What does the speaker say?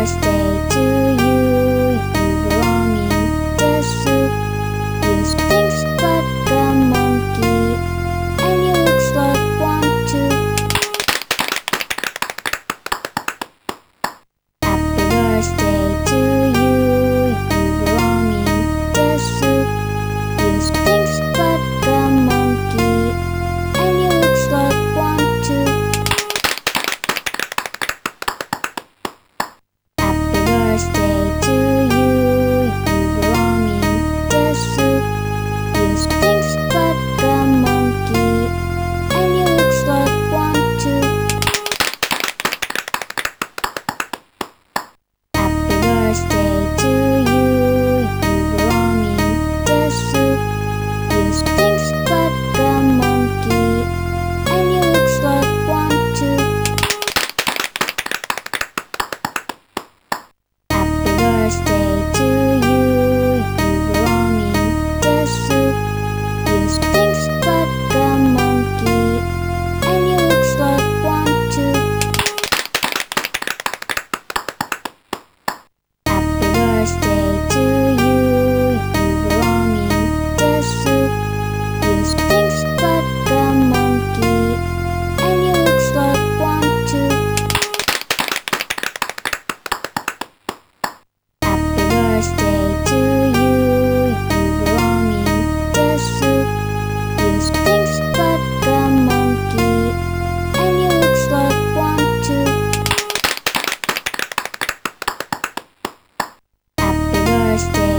birthday to you. You belong in the soup. You stinks like a monkey, and you looks like one too. Happy birthday to you. You belong in the soup. You stinks like a monkey, and you looks like one too. Happy birthday to you. You belong in the soup. You stinks like a monkey, and you looks like one too. Happy birthday to you. You belong in the soup. You stinks like a monkey, and you looks like one too. Happy birthday to you. You belong in the soup. You stinks like a monkey, and you looks like one too. Happy birthday to you. You belong in the soup. You stinks like a monkey, and you looks like one too. Happy birthday to you. You belong in the soup. You stinks like a monkey, and you looks like one too. Happy birthday